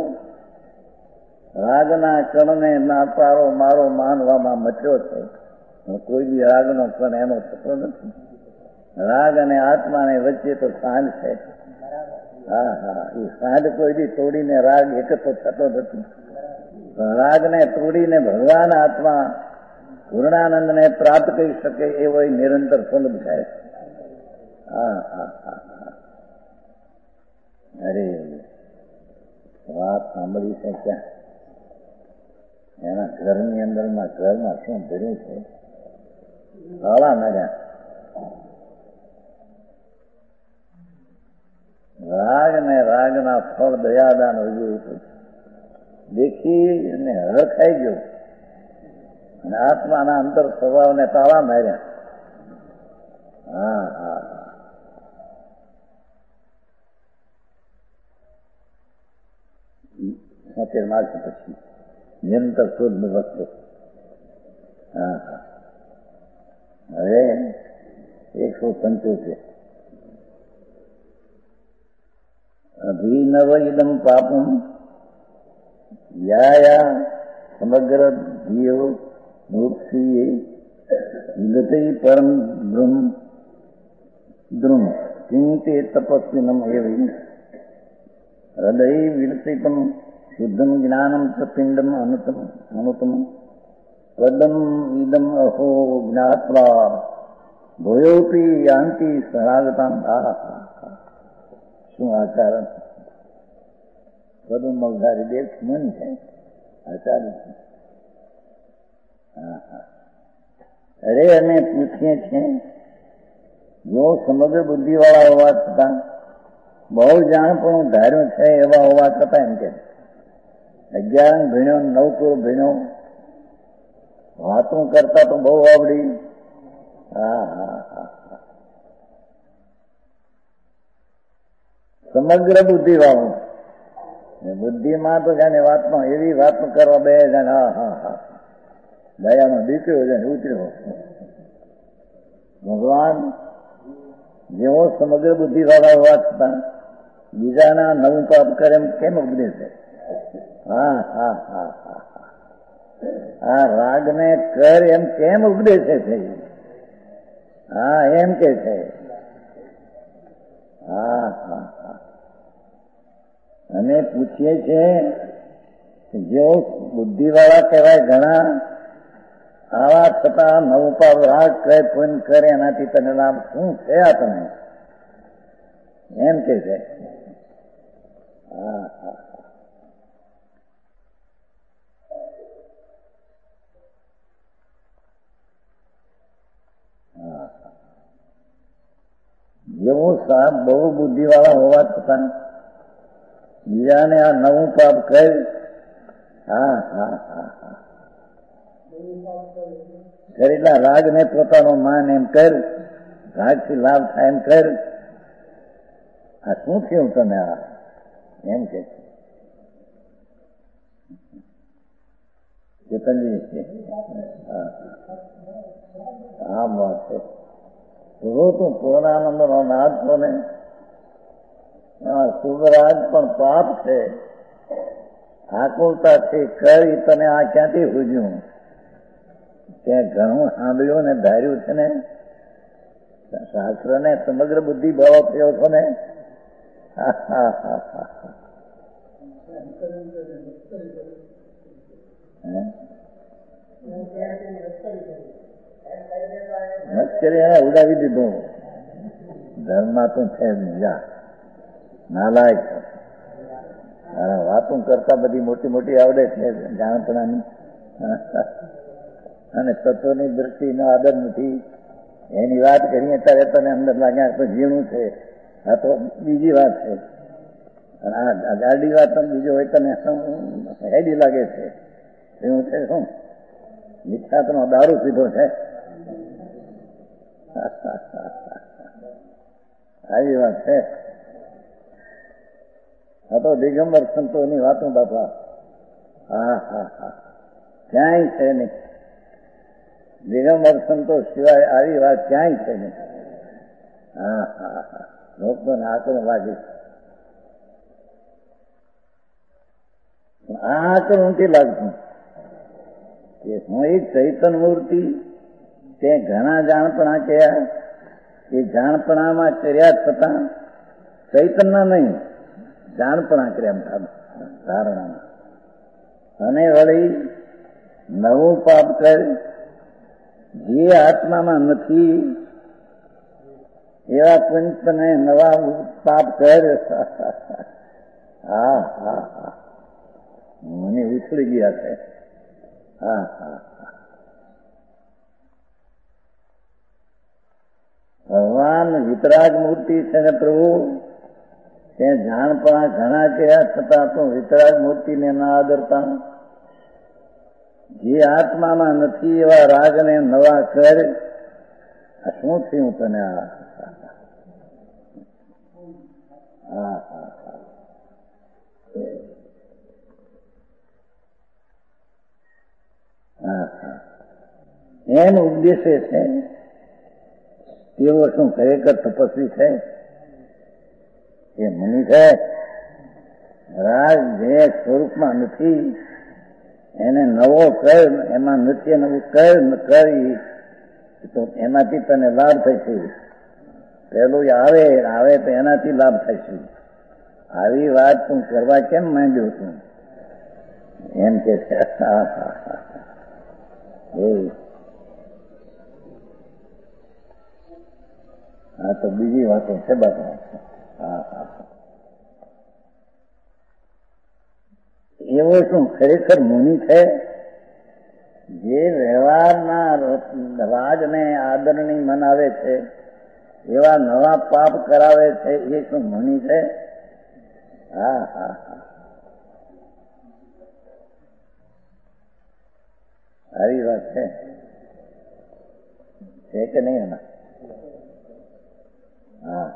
રાગના કણને ના પારો મારો માનવામાં મચ્યો છે. કોઈ બી રાગનો કણ એનો થતો નથી. રાગ અને આત્માને વચ્ચે તો સાંજ છે. હા હા એ સાંજ કોઈ બી તોડીને રાગ એક તો થતો નથી. રાગને તોડીને ભગવાન આત્મા પૂર્ણાનંદને પ્રાપ્ત કરી શકે એવો નિરંતર સુલભ થાય. હા હા હા હા અરે વાત સાંભળી છે ક્યાં? એના ઘરની અંદરમાં ઘરમાં શું ભર્યું છે? તાળા માર્યા. રાગ ને રાગના ફળ દયાદાન ઉજવ્યું દેખી અને હરખાઈ ગયો અને આત્માના અંતર સ્વભાવને તાળા માર્યા. હા હા હા સિત્તેર માર્ચ પછી નિરંતર શુદ્ધ વસ્તુ. હા હા હવે એકસો પંચોતેર અભિનવ ઇદમ પાપમ યાયા સમગ્ર જીવ મુક્તિએ વિગતૈ પરમ બ્રહ્મ દ્રુમ ચિંતે તપસ્વિનમ એવી હૃદય વિલસિતમ શુદ્ધમ જ્ઞાનમ પિંડમ અનુતમ અનુતમ પદમ ઇદમ અહો જ્ઞાત્વા ભૂયોપી યાંતિ સરાગતામ. આ શું આચારણ! બધું મગધારી દેવ મન છે આચાર્ય છે. હા હા અરે અમે પૂછીએ છીએ જો સમગ્ર બુદ્ધિવાળા હોવા છતાં બહુ જાણપણું ધાર્યું છે એવા હોવા છતાં એમ કે અગિયાર ભીણ્યો નવતો ભીણ્યો વાતું કરતા તો બહુ આવડી. હા હા હા સમગ્ર બુદ્ધિ વાળું બુદ્ધિમાં તો જાણે વાતમાં એવી વાતો કરવા બે જાણે હા હા હા દયાનો દીકરો જાણે ઉતર્યો. ભગવાન જેવો સમગ્ર બુદ્ધિ વાળા હોવા છતાં બીજાના નવું પાપ કરે એમ કેમ ઉપદેશ છે? હા હા હા હા આ રાગને કર એમ કેમ ઉપદેશે છે? હા એમ કે છે. હા હા હા અમે પૂછીએ છીએ જેઓ બુદ્ધિવાળા કહેવાય ઘણા આવા છતાં નવું પાપ રાગ કરે પૂન કરે એનાથી તને લાભ શું છે? આ તમે એમ કે છે. હા હા જેવો સાહેબ બહુ બુદ્ધિવાળા હોવા છતાં બીજાને આ નવું પાપ કર. હા હા હા હા કરેલા રાગને પોતાનો માન એમ કર, રાગથી લાભ થાય એમ કર. આ શું થયું તને? આ એમ કે ચેતનજી છે. આ વાત છે. તું પૂર્ણાનંદ નો નાદ છો ને શુભરાજ પણ પાપ છે. આકુલતાથી કરી તને આ ક્યાંથી સૂજ્યું? ત્યાં ઘણું સાંભળ્યું ને ધાર્યું છે ને શાસ્ત્ર ને સમગ્ર બુદ્ધિ ભાવ થયો છો ને. મસ્કરી એને ઉડાવી દીધું. ધર્મમાં તું છે જ નહીં. જા નાલાયક વાતું કરતા બધી મોટી મોટી આવડે છે જાણપણાની. અને તત્વની દ્રષ્ટિનો આદર નથી એની વાત કરીએ ત્યારે તને અંદર લાગ્યા તો ઝીણું છે, આ તો બીજી વાત છે. અને આ ગાડી વાત પણ બીજો હોય તને હેડી લાગે છે. એવું છે શું? મિથ્યાત્વનો દારૂ પીધો છે. આવી વાત છે. આ તો દિગંબર સંતોની વાતો બાપા. હા હા હા ક્યાંય છે નહીં. દિગંબર સંતો સિવાય આવી વાત ક્યાંય છે નહીં. હા હા હા લોકોને આકરું લાગે. આ આકરું નથી લાગતું કે હું એક ચૈતન મૂર્તિ તે ઘણા જાણપણા કર્યા. એ જાણપણામાં કર્યા છતાં ચૈતનના નહીં જાણપણા કર્યા ધારણામાં. અને વળી નવું પાપ કર જે આત્મામાં નથી એવા પંચને નવા પાપ કર. હા હા હા મને ઉછળી ગયા છે. હા હા ભગવાન વિતરાગ મૂર્તિ છે ને પ્રભુ તે જાણપણા ઘણા કર્યા છતાં તો વિતરાગ મૂર્તિને ના આદરતા. જે આત્મામાં નથી એવા રાગને નવા કર. આ શું થયું તને? આ હા હા હા હા હા એમ ઉપદેશે છે. તેઓ શું ખરેખર તપસ્વી છે? એ મુનિ છે? રાગ જે સ્વરૂપમાં નથી એને નવો કર, એમાં નૃત્ય નવું કર કરી તો એનાથી તને લાભ થશે. પેલું આવે આવે તો એનાથી લાભ થશે. આવી વાત તું કરવા કેમ માંડ્યો તું? એમ કે છે. હા હા હા એ આ તો બીજી વાતો છે બાપા. હા હા એવો શું ખરેખર મુનિ છે? જે વ્યવહારના રાજને આદરણી મનાવે છે એવા નવા પાપ કરાવે છે એ શું મુનિ છે? હા હા હા આવી વાત છે છે કે નહીં એના? હા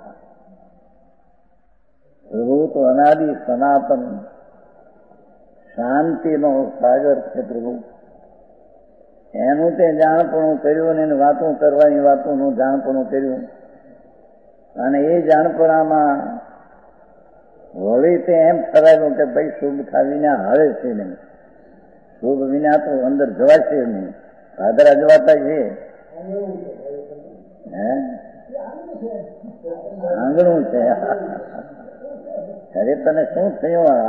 પ્રભુ તો અનાદિ સનાતન શાંતિનો સાગર છે પ્રભુ. એનું તે જાણપણું કર્યું અને એની વાતો કરવાની વાતોનું જાણપણું કર્યું. અને એ જાણપણામાં વળી તે એમ ઠરાવ્યું કે ભાઈ શુભ થા વિના હારે છે નહીં. શુભ વિના તો અંદર જવાશે નહીં. ભાદરા જવાતા છે હે આંગણું છે. અરે તને શું થયું?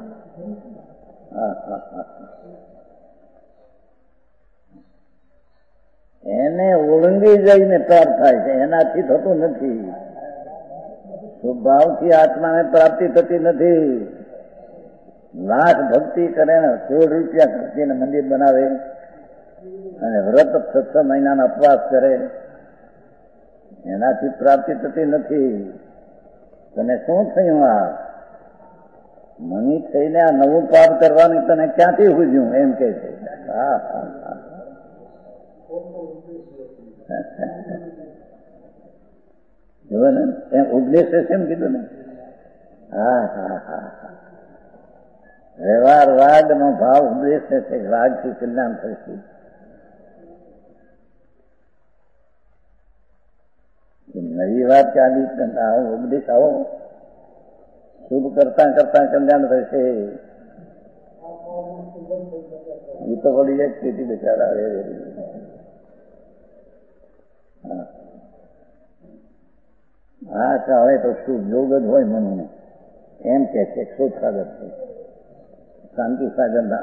એને ઓળંગી જઈને પ્રાપ્ત થાય છે, એનાથી થતું નથી. સ્વભાવથી આત્માને પ્રાપ્તિ થતી નથી. લાખ ભક્તિ કરે ને સોળ રૂપિયા ખર્ચીને મંદિર બનાવે અને વ્રત છ મહિનાના અપવાસ કરે એનાથી પ્રાપ્તિ થતી નથી. તને શું થયું? આ મની થઈને આ નવું પાપ કરવાનું તને ક્યાંથી હુજ્યું? એમ કે છે. હા હા હા જોવે ને એમ ઉપદેશ છે એમ કીધું ને. હા હા હા હા વ્યવહાર રાગ નો ભાવ ઉપદેશ છે. રાગથી કલ્યાણ થશે. નવી વાત ચાલી આવો ઉપદેશ આવો શુભ કરતા કરતા કલ્યાણ થશે. એ તો વળી એક સ્થિતિ બિચારા હા ચાલે તો શુભ યોગ જ હોય મનને એમ કે છે. શુભ સાગર છે, શાંતિ સાગર ના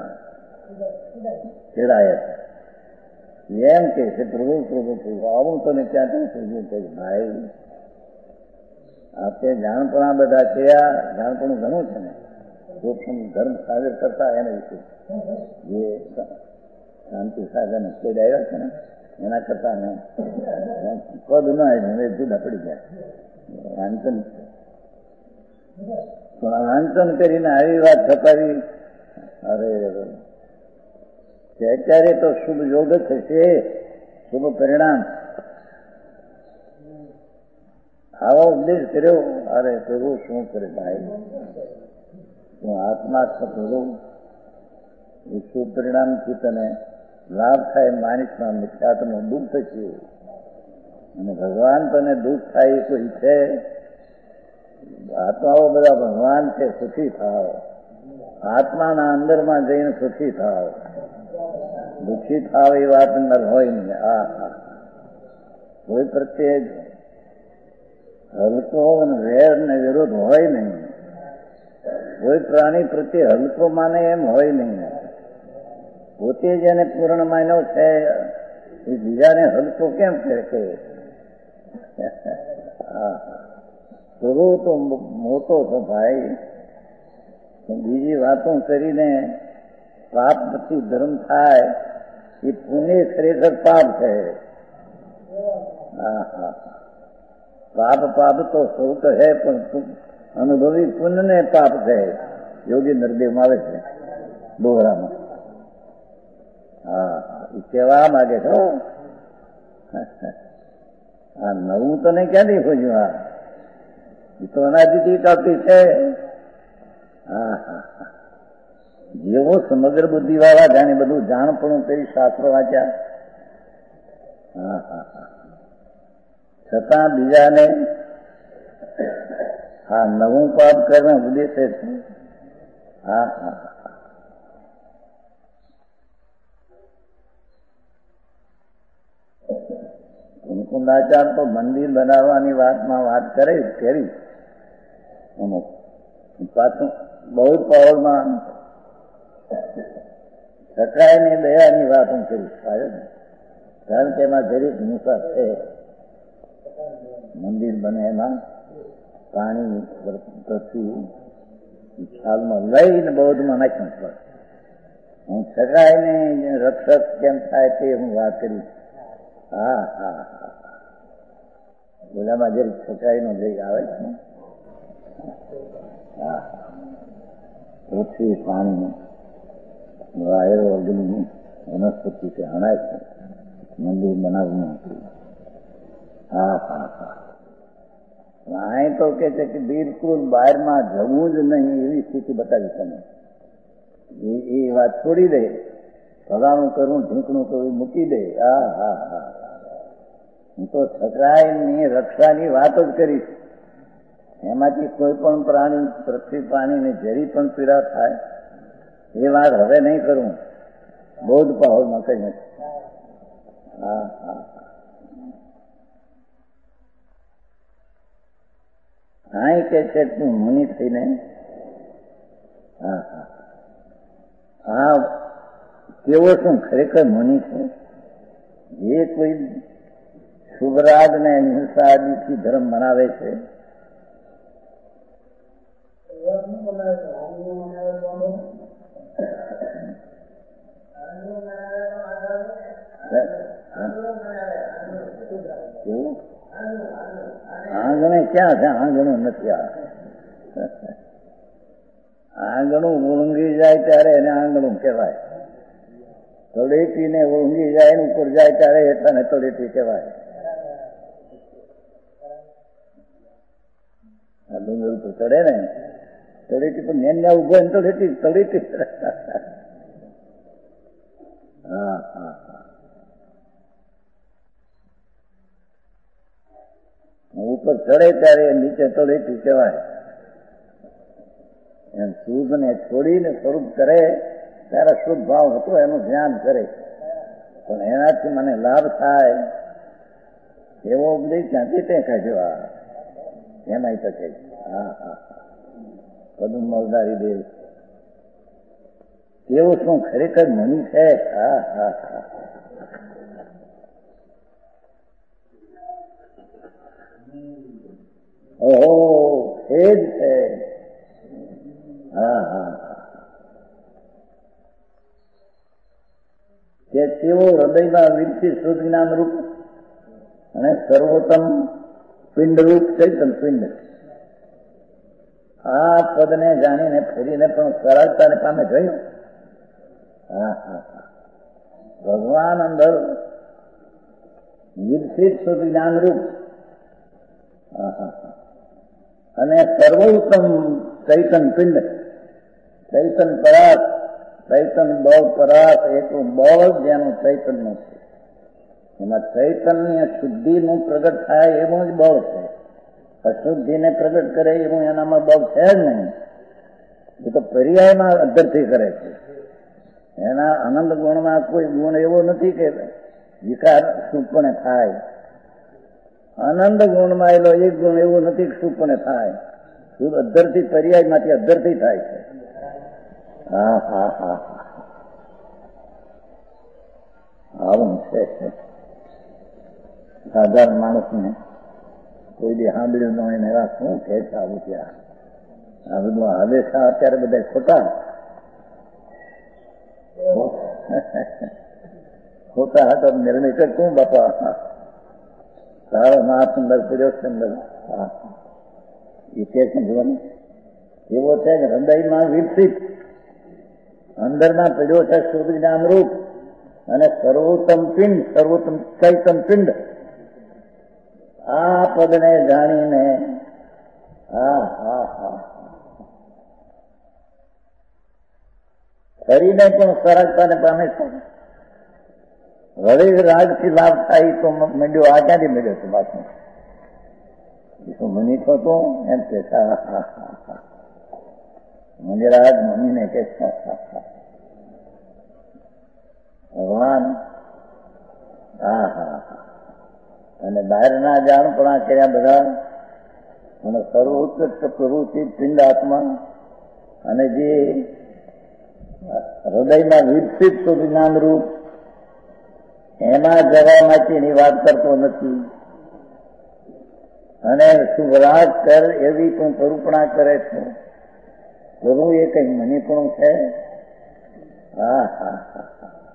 ખેડાય એમ કે છે. પ્રભુ પ્રભુ પ્રભુ આવું તો ને ક્યાંથી સમજ્યું કે ભાઈ આપણે જાણપણા બધા થયા. જાણપણું ઘણું છે ને. ધર્મ સાગર કરતા એને વિશે જે શાંતિ સાધન કોઈ આવ્યા છે ને એના કરતા ને પદ ના હવે જુદા પડી ગયા. વાંચન વાંચન કરીને આવી વાત છપાવી. અરે અત્યારે તો શુભ યોગ થશે, શુભ પરિણામ. આવો ઉપદેશ કર્યો. અરે પ્રભુ શું કરે ભાઈ, હું આત્મા કરું એ શુભ પરિણામથી તને લાભ થાય. માણસમાં મિથ્યાત્વનું દુઃખ છે અને ભગવાન તને દુઃખ થાય એ કોઈ છે? આત્માઓ બધા ભગવાન છે. સુખી થાવ, આત્માના અંદરમાં જઈને સુખી થાવ. દુઃખી થાવ એ વાત અંદર હોય નહીં. આ કોઈ પ્રત્યે હલકો અને વેર ને વિરોધ હોય નહીં. કોઈ પ્રાણી પ્રત્યે હલકો માને એમ હોય નહીં. પોતે જેને પૂર્ણ માન્યો છે એ બીજાને હલકો કેમ કહે? પ્રભુ તો મોટો છો ભાઈ. બીજી વાતો કરીને પાપ પછી ધર્મ થાય એ પુણ્ય ખરેખર પાપ છે. હા હા, પાપ પાપ તો સૌ કહે પણ અનુભવી પુણ્ય ને પાપ કહે. યોગી નરદેવમાં આવે છે દોહરામાં. હા, એ કહેવા માંગે છો. આ નવું તને ક્યાંથી ખોજ્યું? આ એ તો અનાદિથી કાપી છે. હા હા, જેવો સમગ્ર બુદ્ધિ વાળા જાણે બધું જાણપણું કરી શાસ્ત્રો વાંચ્યા. હા હા હા, છતાં બીજાને આ નવું પાપ કરવા ઉદ્દેશે છે. હા હા, મુકુંદાચાર તો મંદિર બનાવવાની વાતમાં વાત કરે કરી. અમુક પાછું બહુ પાવરમાં સકાયની દયાની વાત હું કરીશ. કારણ કે એમાં જરીક મુસાર છે. મંદિર બને એમાં પાણી પછી ખ્યાલમાં લઈને બૌદ્ધમાં નાખ્યું પડે. હું સકાયને રક્ષક કેમ થાય તે હું વાત કરીશ. હા હા હા, બોલામાં જરીક સકાઈનો જઈ આવે છે. હા, પૃથ્વી પાણી વાયરો અગ્નિ વનસ્પતિ તે હણાય છે. મંદિર બનાવવું હતું. હા હા હા, અહીં તો કે છે કે બિલકુલ બહારમાં જવું જ નહીં એવી સ્થિતિ બતાવી તમે. એ વાત છોડી દે. ફલાણું કરવું ઢીંકણું કરવું મૂકી દે. હા હા હા, હું તો સકાયની રક્ષાની વાત જ કરીશ. એમાંથી કોઈ પણ પ્રાણી પૃથ્વી પ્રાણીને જરી પણ પીડા થાય એ વાત હવે નહીં કરું. બૌદ્ધ પાહોલમાં કઈ નથી. હા હા, હા, કે છે તું મુનિ થઈને. હા હા હા, કેવો શું ખરેખર મુનિ છે? જે કોઈ શુભરાગ ને હિંસા આદિથી ધર્મ બનાવે છે આંગણે ક્યાં છે? આંગણું નથી. આ આંગણું ઓળંગી જાય ત્યારે એને આંગણું કહેવાય. તળેટીને ઓળંગી જાય ઉપર જાય ત્યારે એટલાને તળેટી કહેવાય. આ ડુંગર ઉપર ચડે ને તળેટી પર નેન્યા ઉભો ને તળેટી તળેટી. હા હા હા, ઉપર ચડે ત્યારે નીચે તળેટી કહેવાય. એમ શુભ ને છોડીને સ્વરૂપ કરે ત્યારે શુભ ભાવ હતો એનું ધ્યાન કરે. પણ એનાથી મને લાભ થાય એવો ઉપદેશ ક્યાંથી તે કાઢ્યો? આ એમાંય તો છે. હા હા, પદમ મલદારી દેવ એવું શું ખરેખર મુનિ છે? હા હા હા, ઓહો એ જ છે. હા હા, કે એવો હૃદયમાં વિકસિત શુદ્ધ જ્ઞાન રૂપ અને સર્વોત્તમ પિંડરૂપ ચૈતન પિંડ. આ પદને જાણીને ફરીને પણ સરળતાને પામે જોયું. હા હા હા ભગવાન અંદર વિકસિત શુદ્ધ જ્ઞાન રૂપ અને સર્વોત્તમ ચૈતન પિંડ. ચૈતન પરાસ, ચૈતન બળ પરાસ, એટલું બળ જેનું ચૈતન્ય છે. એમાં ચૈતન્ય શુદ્ધિનું પ્રગટ થાય એવું જ બળ છે. અશુદ્ધિને પ્રગટ કરે એવું એનામાં બળ છે જ નહીં. એ તો પર્યાયમાં અધરથી કરે છે. એના આનંદ ગુણમાં કોઈ ગુણ એવો નથી કે વિકાર સુપણે થાય. આનંદ ગુણમાં એલો એક ગુણ એવો નથી કે સુપણે થાય. શુદ્ધ અધરથી પર્યાયમાંથી અધરથી થાય છે. હા હા હા હા આવું છે. સાધારણ માણસને કોઈ બી સાંભળ્યું ન હોય ને એવા શું કહે છે આવું ત્યાં. આ બધું આદેશા અત્યારે બધા ખોટા ખોટા હતા. નિર્ણય કરતું બાપા સારો ના સુંદર કર્યો સુંદર. હા એ કે છે જીવન એવો છે કે હૃદયમાં વિકસિત અંદરમાં પડ્યો છે શુદ્ધ જ્ઞાન રૂપ અને સર્વોત્તમ પિંડ, સર્વોત્તમ ચૈતન પિંડ. આ પદને જાણીને હા હા હા ફરીને પણ સરળતાને પામે છે. વળી રાગથી લાભ થાય તો મંડ્યો આ ક્યાંથી મળ્યો છે બાકી શું મની થતો એમ કે હા હા હા હા મને રાગ મનીને કે ભગવાન હા હા હા અને બહારના જાણપણા કર્યા બધા અને સર્વોત્કૃષ્ટ પ્રવૃત્તિ પિંડ આત્મા અને જે હૃદયમાં વિકસિત શુદ્ધ જ્ઞાન રૂપ એમાં જવા માટેની વાત કરતો નથી. અને શુભરાગ કર એવી તું કરુપણા કરે છે. પ્રભુ એ કઈ મનીપણું છે. હા હા હા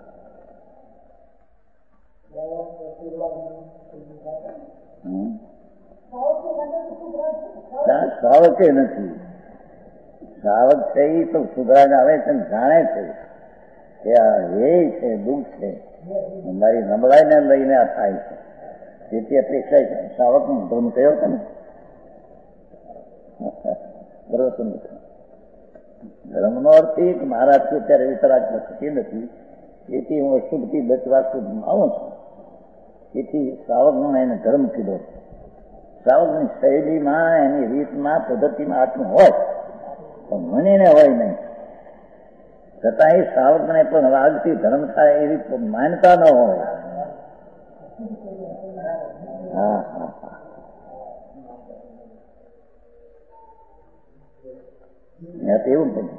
સાવકે નથી. સાવક છે એ તો સુધરાગ આવે છે જાણે છે કે આ એ છે દુઃખ છે મારી નબળાઈને લઈને આ થાય છે. જેથી અપેક્ષા છે સાવક નો ધર્મ કયો છે ને બરોબર. ધર્મનો અર્થ એ કે મારાથી અત્યારે વિતરાગ થતી નથી. તેથી હું અશુદ્ધથી બચવા સુધી આવું છું. તેથી શ્રાવકનો એને ધર્મ કીધો. શ્રાવકની શૈલીમાં એની રીતમાં પદ્ધતિમાં આત્મા હોય પણ મનીને હોય નહીં. છતાં એ શ્રાવકને પણ રાગથી ધર્મ થાય એવી માન્યતા ન હોય. હા હા હા એવું બને.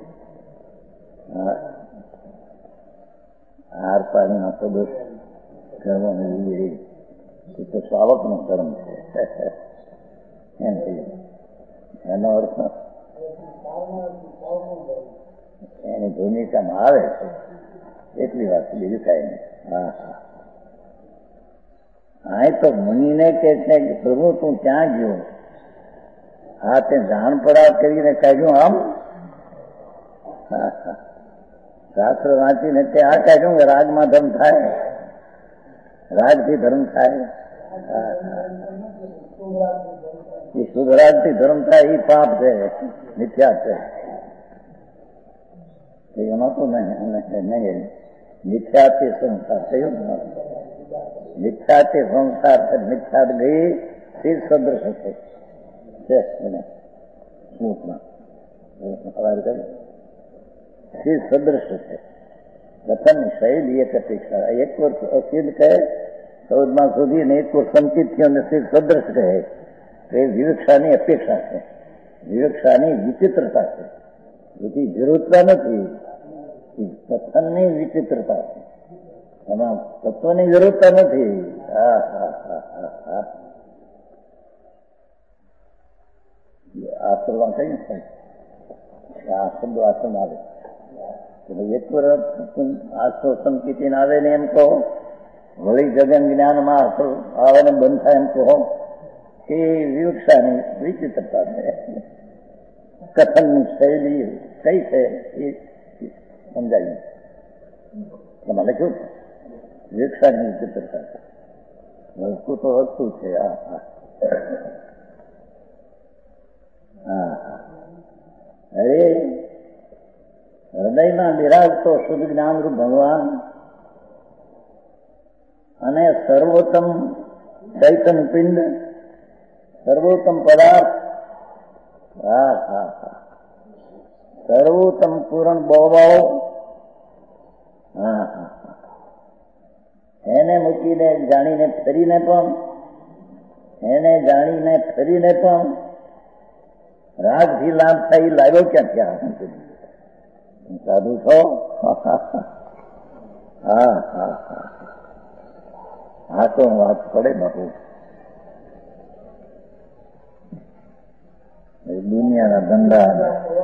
હાર પાડીના પદોષ કરવાનું એ તો શ્રાવક નો ધર્મ છે એમ કહ્યું. એનો અર્થ એની ભૂમિકામાં આવે છે એટલી વાત બીજું કઈ નહીં. હા હા હા તો મુનિને કે છે કે પ્રભુ તું ક્યાં ગયો? હા તે જાણ પડા કરીને કાઢ્યું આમ શાસ્ત્ર વાંચીને તે આ કાઢ્યું કે રાગમાં ધર્મ થાય, રાગથી ધર્મ થાય. એ શુભરાગથી ધર્મ થાય એ પાપ છે, મિથ્યા છે. એમાં તો નહીં મિથ્યાથી સંસાર થયું. મિથ્યાથી સંસાર છે. મિથ્યાત ગઈ શિર સદૃશ છે. શિર સદૃશ છે. કથનની શૈલી એક અપેક્ષા. એક વર્ષ અસિદ્ધ કહે ચૌદમાં સુધી ને એક વર્ષ સંકિત થયો ને શિર સદૃશ કહે. એ વિવક્ષાની અપેક્ષા છે. વિવક્ષાની વિચિત્રતા છે. એથી વિરોધતા નથી. કથનની વિચિત્રતા છે. એમાં તત્વની વિરોધતા નથી. હા હા હા હા હા આશ્રમ કઈ છે? આ શબ્દો આશ્રમ આવે એક વર્ષ આસો સંકિતિને આવે ને એમ કહો, વળી જગન જ્ઞાનમાં આસો આવે ને બંધ થાય એમ કહો, એ વિવક્ષાની વિચિત્રતા છે. કથનની શૈલી કઈ છે એ સમજાય. એમાં લખ્યું વિવક્ષાની વિચિત્રતા છે. વસ્તુ તો વસ્તુ છે. હા હા હા અરે હૃદયમાં બિરાજતો શુદ્ધ જ્ઞાનરૂપ ભગવાન અને સર્વોત્તમ ચૈતન પિંડ, સર્વોત્તમ પદાર્થ, હા હા હા સર્વોત્તમ પૂરણ બોબાઓ, હા હા એને મૂકીને જાણીને ફરીને પણ, એને જાણીને ફરીને પણ રાગથી લાભ થાય લાવ્યો ક્યાં ત્યાં સાધુ છો? હા હા હા હા તો વાત પડે બાપુ. દુનિયાના ધંધા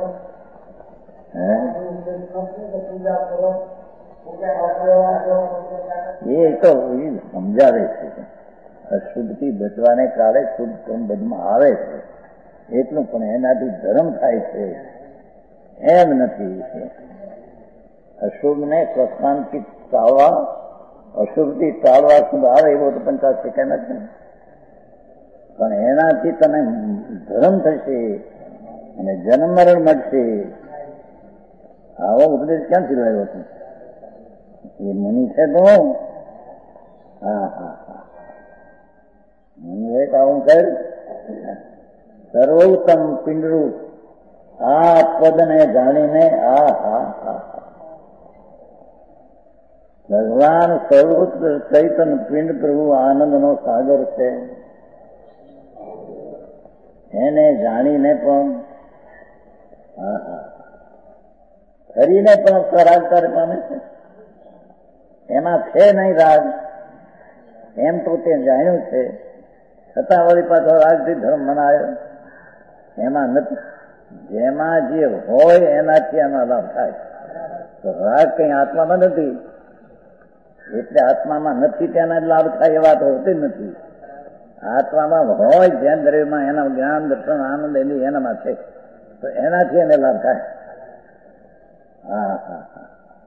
એ તો સમજાવે છે. અશુદ્ધથી બચવાને કાળે શુદ્ધ બધમાં આવે છે એટલું, પણ એનાથી ધર્મ થાય છે એમ નથી. અશુભને સ્વસ્થાનથી ટાળવા, અશુભથી ટાળવા શુભ આવે એવો તો પંચાસ ટકા નથી, પણ એનાથી તને ધર્મ થશે અને જન્મ મરણ મળશે. આવો ઉપદેશ ક્યાંથી લાવ્યો હતો? એ મુનિ છે તો હા હા હા મુનિ એક આવું કર સર્વોત્તમ પિંડરૂપ આ પદને જાણીને આ હા હા ભગવાન સર્વોત્તમ ચૈતન પિંડ પ્રભુ આનંદનો સાગર છે. એને જાણીને પણ હા હા ફરીને પણ રાગતારે પામે છે. એમાં છે નહીં રાગ, એમ તો તે જાણ્યું છે, છતાં વળી પાછો રાગથી ધર્મ મનાયો એમાં નથી. જેમાં જે હોય એનાથી એમાં લાભ થાય. તો રાગ કઈ આત્મામાં નથી, એટલે આત્મામાં નથી તેના લાભ થાય એ વાત હોતી જ નથી. આત્મામાં હોય જ્યાં દ્રવ્યમાં એના જ્ઞાન દર્શન આનંદ એની એનામાં છે, તો એનાથી એને લાભ થાય. હા હા હા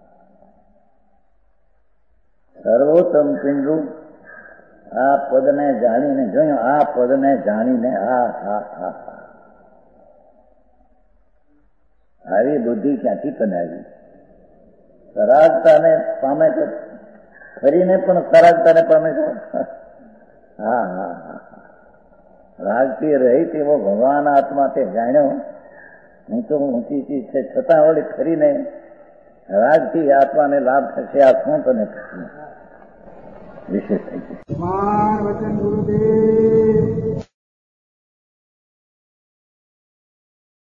સર્વોત્તમ પિંડરૂપ આ પદને જાણીને જોયું, આ પદને જાણીને હા હા હા હા આવી બુદ્ધિ ક્યાંથી બનાવી? સરાગતાને પામે તો ફરીને પણ સરાગતાને પામે છે. હા હા હા રાગથી રહી તેવો ભગવાન આત્મા તે જાણ્યો. હું તો ઊંચી ચીજ છે, છતાં વળી ફરીને રાગથી આત્માને લાભ થશે. આ શું તને વિશેષ થઈ ગયું.